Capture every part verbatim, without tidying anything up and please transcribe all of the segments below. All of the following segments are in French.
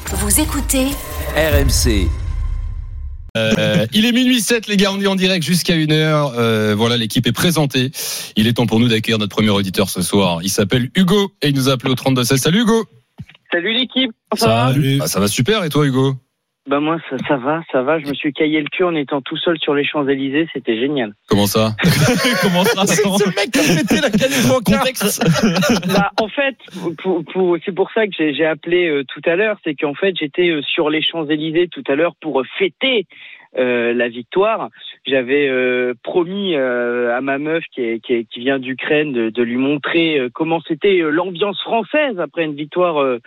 Vous écoutez R M C. Euh, il est minuit sept, les gars, on est en direct jusqu'à une heure. Euh, voilà, l'équipe est présentée. Il est temps pour nous d'accueillir notre premier auditeur ce soir. Il s'appelle Hugo et il nous a appelé au trente-deux seize. Salut Hugo. Salut l'équipe. Ça va ? Ah, ça va super, et toi Hugo ? Bah moi ça, ça va, ça va. Je me suis caillé le cul en étant tout seul sur les Champs-Élysées, c'était génial. Comment ça ? Comment ça ? Ce mec qui a pété la canette en contexte. Bah en fait, pour, pour, c'est pour ça que j'ai, j'ai appelé euh, tout à l'heure, c'est qu'en fait j'étais euh, sur les Champs-Élysées tout à l'heure pour euh, fêter euh, la victoire. J'avais euh, promis euh, à ma meuf qui, est, qui, est, qui vient d'Ukraine de, de lui montrer euh, comment c'était euh, l'ambiance française après une victoire euh,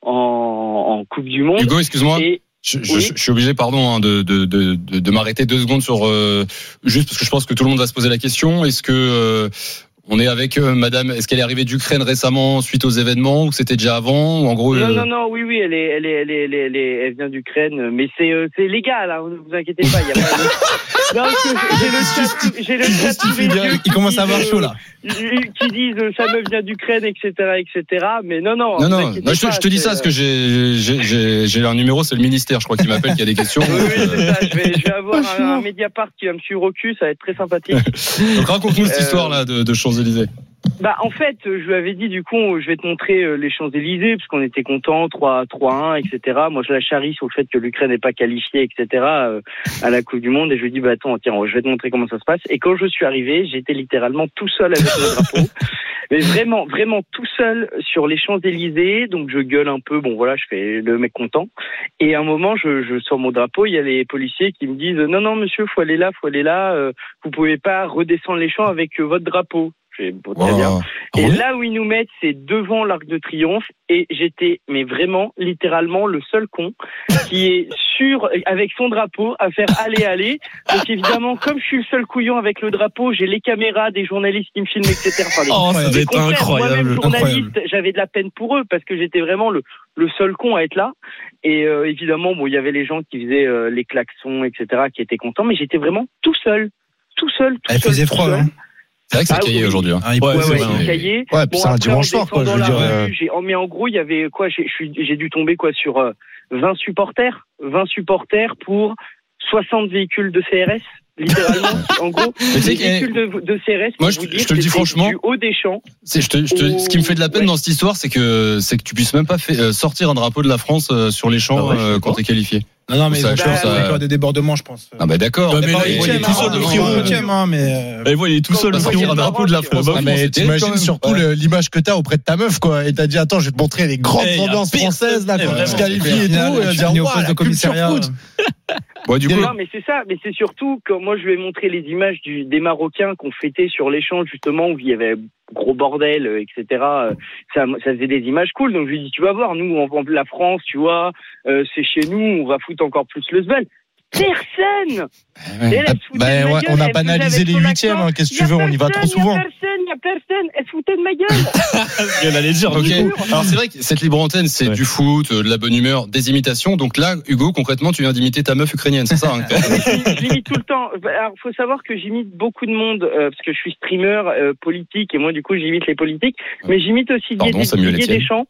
en, en Coupe du Monde. Hugo, excuse-moi. Et Je, je, oui. je suis obligé, pardon, hein, de, de, de, de, de m'arrêter deux secondes sur euh, juste parce que je pense que tout le monde va se poser la question. Est-ce que euh, on est avec euh, Madame ? Est-ce qu'elle est arrivée d'Ukraine récemment suite aux événements ou c'était déjà avant ou en gros Non, euh... non, non, oui, oui, elle est, elle est, elle est, elle est, elle, est, elle vient d'Ukraine, mais c'est, euh, c'est légal, hein, ne vous inquiétez pas. Il y a pas de... Non, parce que j'ai le chat, j'ai le chat sous les yeux Il commence à avoir disent, chaud là. Qui disent euh, sa meuf vient d'Ukraine, et cetera, et cetera. Mais non, non. Non, vous non, inquiétez non je, te, pas, je te dis c'est, ça parce que j'ai, j'ai, j'ai, j'ai un numéro, c'est le ministère, je crois, qui m'appelle, qui a des questions. Oui, oui, c'est ça. Je vais, je vais avoir un, un Mediapart qui va me suivre au cul, ça va être très sympathique. Donc raconte-nous cette Euh, histoire-là de, de Champs-Élysées. Bah en fait, je lui avais dit du coup, je vais te montrer euh, les Champs-Élysées parce qu'on était contents, trois un, et cetera. Moi, je la charrie sur le fait que l'Ukraine n'est pas qualifiée, et cetera. Euh, à la Coupe du Monde, et je lui dis bah attends, tiens, je vais te montrer comment ça se passe. Et quand je suis arrivé, j'étais littéralement tout seul avec le drapeau, mais vraiment, vraiment tout seul sur les Champs-Élysées. Donc je gueule un peu, bon voilà, je fais le mec content. Et à un moment, je, je sors mon drapeau, il y a les policiers qui me disent non non monsieur, faut aller là, faut aller là. Euh, vous pouvez pas redescendre les champs avec euh, votre drapeau. J'ai bon, très Oh. bien. Et Ouais. là où ils nous mettent, c'est devant l'Arc de Triomphe. Et j'étais, mais vraiment, littéralement, le seul con qui est sur, avec son drapeau, à faire aller, aller. Donc évidemment, comme je suis le seul couillon avec le drapeau, j'ai les caméras des journalistes qui me filment, et cetera. Enfin, les, Oh, ça les doit être confrères, incroyable. moi-même journaliste, incroyable. j'avais de la peine pour eux parce que j'étais vraiment le, le seul con à être là. Et euh, évidemment, bon, il y avait les gens qui faisaient euh, les klaxons, et cetera, qui étaient contents. Mais j'étais vraiment tout seul, tout seul, tout Elle seul. faisait tout froid, seul. hein. C'est vrai que c'est Ah, caillé oui. aujourd'hui. Hein. Ah, il Ouais, pouvait, ouais, c'est c'est vrai. caillé. Ouais, puis c'est un après, dimanche en soir, quoi, je descendant veux la dire, euh. rue, j'ai, oh, mais en gros, il y avait quoi, j'ai, je suis, j'ai dû tomber quoi sur euh, vingt supporters, vingt supporters pour soixante véhicules de C R S, littéralement. En gros, tu sais les que- véhicules de, de C R S. Moi, pour je- vous je dire, te le dis c'était franchement. Du haut des champs. C'est, je te, je te, ce qui me fait de la peine Ouais. dans cette histoire, c'est que, c'est que tu puisses même pas fait, euh, sortir un drapeau de la France euh, sur les champs Ah ouais, je euh, sais quand pas. t'es qualifié. Non, non, mais Ça, il je y trouve ça- a encore des débordements, je pense. Ah bah d'accord. Ouais, mais mais là, là, il il est est tout seul, le le frérot, frérot. huitième, hein, mais. Et voilà, il est tout seul, Quand- le quand frérot, il y a un drapeau de la Maroc, France. euh, Ah, mais c'était quand t'imagines même- surtout ouais. le- l'image que t'as auprès de ta meuf, quoi. Et t'as dit, attends, je vais te montrer les grandes Eh, y a ambiances pire, françaises, là, eh, quand on se vraiment, qualifie Au et final, tout. Et je dire, finis au ouah, poste la de culture commissariat. foot. Bon, du coup, Non, mais c'est ça, mais c'est surtout quand moi je lui ai montré les images du, des Marocains qu'on fêtait sur les champs, justement, où il y avait gros bordel, euh, et cetera. Euh, Ça, ça faisait des images cool, donc je lui ai dit, tu vas voir, nous, en, en la France, tu vois, euh, c'est chez nous, on va foutre encore plus le sbel. Personne! Et elle, elle se foutait Bah, de ma ouais, gueule, on n'a elle pas faisait analysé avec les son huitièmes, accent. hein, qu'est-ce que Y tu a veux, on y va personne, trop souvent. Y a personne, y a personne, elle se foutait de ma gueule. Elle allait dire, ok. du coup. Alors c'est vrai que cette libre antenne, c'est Ouais. du foot, euh, de la bonne humeur, des imitations. Donc là, Hugo, concrètement, tu viens d'imiter ta meuf ukrainienne, c'est ça hein Je j'imite tout le temps. Alors, faut savoir que j'imite beaucoup de monde euh, parce que je suis streamer euh, politique et moi, du coup, j'imite les politiques. Mais j'imite aussi Pardon, Didier, Samuel Didier Etienne. Deschamps.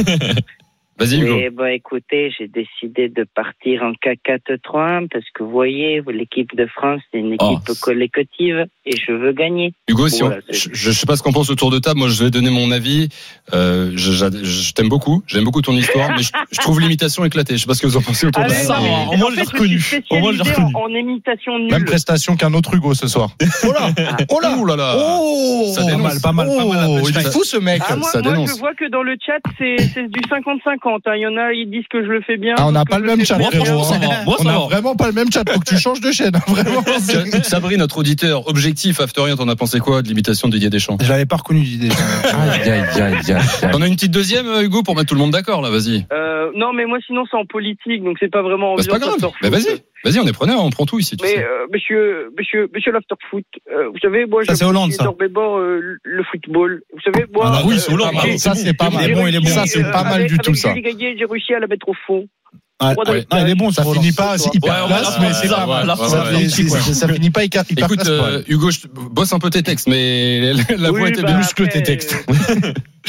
Vas-y, Hugo. Et bah, écoutez, j'ai décidé de partir en K quatre trois parce que vous voyez, l'équipe de France, c'est une équipe Oh. collective et je veux gagner. Hugo, si Voilà, on- c'est- je, je sais pas ce qu'on pense autour de table. Moi, je vais donner mon avis. Euh, je, je, je t'aime beaucoup. J'aime beaucoup ton histoire, mais je, je trouve l'imitation éclatée. Je sais pas ce que vous en pensez autour Ah, de mais la ça, table. non, au mais moins, en je fait, l'ai reconnu. Je suis Au moins, je l'ai spécialisé reconnu. en, en imitation nulle. Même prestation qu'un autre Hugo ce soir. Oh là! Oh là! Ouh là là. Oh! Ça dénonce. Pas mal, pas mal, pas mal, la Oh, il punchline. est fou ce mec! Ah, moi, ça moi, dénonce. je vois que dans le chat, c'est, c'est du cinquante cinquante. Hein. Il y en a, ils disent que je le fais bien. Ah, on n'a d'autres pas que le je même fais chat, pas Moi, bien. frérot. franchement, ça va. Moi, On ça n'a va. vraiment pas le même chat. Faut que tu changes de chaîne, hein, vraiment. Sabri, notre auditeur objectif, After Rien, t'en as pensé quoi de l'imitation de Didier Deschamps? Je l'avais pas reconnu, Didier Deschamps. Aïe, aïe, aïe, aïe. T'en as une petite deuxième, Hugo, pour mettre tout le monde d'accord, là, vas-y. Euh, non, mais moi, sinon, c'est en politique, donc c'est pas vraiment Bah, c'est pas ambiance grave. after Bah, foot. vas-y. Vas-y, on est preneur, on prend tout ici, tu Mais sais. euh, monsieur, monsieur, monsieur l'afterfoot, euh, vous savez, moi, Ça, je c'est Hollande, ça. énormément euh, le football. Vous savez, moi, Ah, oui, euh, c'est Hollande, j'ai- bravo, Ça, c'est pas Il mal. est bon, il est bon. Ça, c'est euh, pas mal avec- du tout, avec ça. Julie Gaillet, j'ai réussi à la mettre au fond. Ouais, Droit dans ouais. le Non, il est bon, Ça ça finit pas hyper Ouais, on va classe, la- mais c'est la- pas mal. la- Ça la- fait- la- c'est- ça finit pas hyper hyper Écoute, classe. euh, ouais. Hugo, je bosse un peu tes textes, mais la, la Oui, voix était bah, muscle après, tes textes.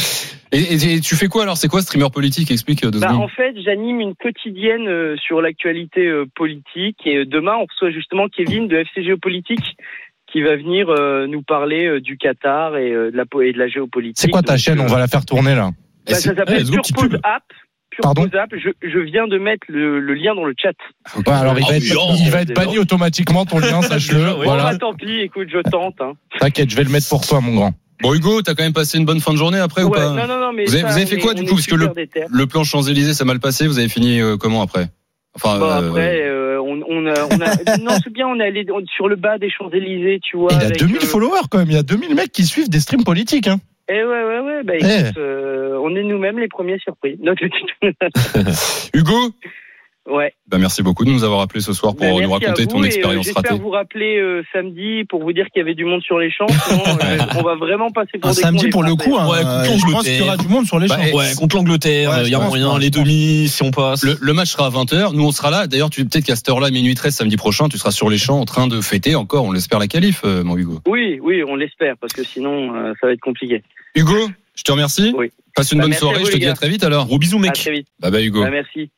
Et, et, et tu fais quoi alors? C'est quoi streamer politique? Explique deux Bah, secondes. en fait, j'anime une quotidienne euh, sur l'actualité euh, politique et euh, demain, on reçoit justement Kevin de F C Géopolitique qui va venir euh, nous parler euh, du Qatar et, euh, de la, po- et de la géopolitique. C'est quoi ta Donc, chaîne? euh, On va la faire tourner là. bah, ça s'appelle let's go, Pure petite Pause pub. App. Pure Pardon Pause App. Je, je viens de mettre le, le lien dans le chat. Ouais, alors il Ah va oui, être, oh, il va être banni automatiquement ton lien, sache-le. Déjà, oui. Voilà. Bon, bah, tant pis, écoute, je tente. Hein. T'inquiète, je vais le mettre pour toi, mon grand. Bon, Hugo, t'as quand même passé une bonne fin de journée après ou Ouais, pas? non, non, non, mais Vous avez- ça, vous avez on fait est- quoi, du on coup, est parce que super déter. Le plan Champs-Élysées, ça a mal passé. Vous avez fini euh, comment après? Enfin, Bon, euh, après, euh, on, on a, on a, non, c'est bien, on est allé sur le bas des Champs-Élysées, tu vois. Et il a avec, deux mille euh, followers quand même. Il y a deux mille mecs qui suivent des streams politiques. Hein. Eh ouais, ouais, ouais, bah écoute, euh, on est nous-mêmes les premiers surpris. Donc, Hugo, ouais. bah, merci beaucoup de nous avoir appelé ce soir pour Bah, nous merci raconter à ton vous, et, euh, expérience J'espère ratée. vous rappeler euh, samedi pour vous dire qu'il y avait du monde sur les champs. Sinon, euh, on va vraiment passer pour Un des samedi cons, pour les le Français. coup, hein, Ouais, euh, contre je pense qu'il y aura du monde sur les Bah, champs. et- Ouais, contre l'Angleterre, il Ouais, y je a pense, moyen, ouais, les je pense. demi, si on passe. Le, le match sera à vingt heures. Nous, on sera là. D'ailleurs, tu peut-être qu'à cette heure-là, minuit treize, samedi prochain, tu seras sur les champs en train de fêter encore, on l'espère, la qualif, euh, mon Hugo. Oui, oui, on l'espère, parce que sinon, euh, ça va être compliqué. Hugo, je te remercie. Oui. Passe une Bah, bonne merci à soirée. vous, Je te les dis à gars. très vite alors. Gros bisous, À mec. très vite. Bye bye, Hugo. Bah, merci.